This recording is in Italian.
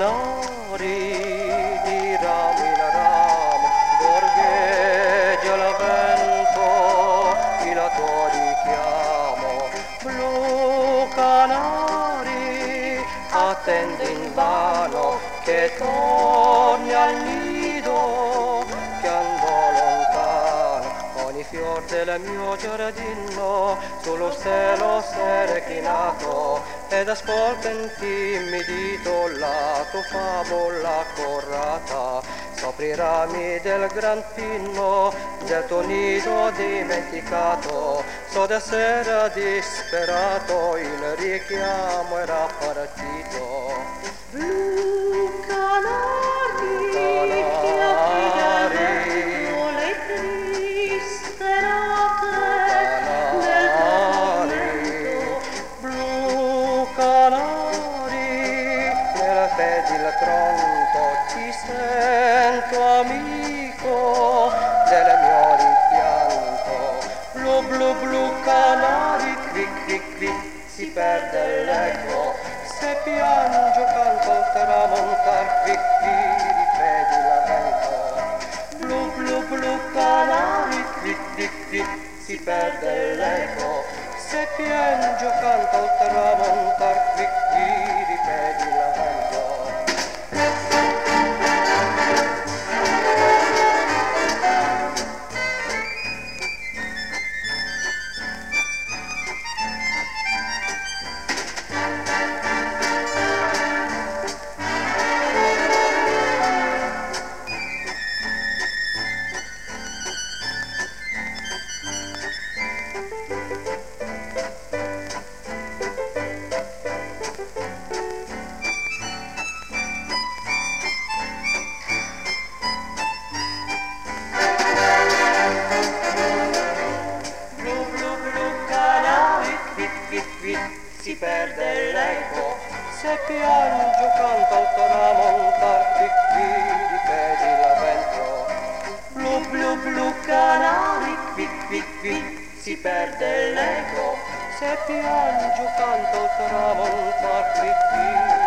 canari di ramo in ramo, gorgheggia il vento, il tuo richiamo. Blu canari, attende invano che torni al nido, che andò lontano. Ogni fior del mio giardino sullo stelo s'è reclinato, ed ascolta intimidito la tua favola corrata. Sopra i rami del gran pino del tuo nido dimenticato, so d'essere disperato, il richiamo era partito. Blu canari, le triste note del tormento. Blu canari, nel fedil tronco ti sento amico del mio rimpianto. Blu blu blu canari, cric cric cric, si perde l'eco. Se piangio canto al tramontar, cric cric, ripeti la vento. Blu blu blu canari, cric cric cric, si perde l'eco. Se piangio canto al tramontar, cric cric, ripeti la vento. Si perde l'eco, se piangio canto al tramontar, cric cric, ripeti la vento. Blu blu blu canari, cric cric cric, si perde l'eco, se piangio canto al tramontar, cric cric.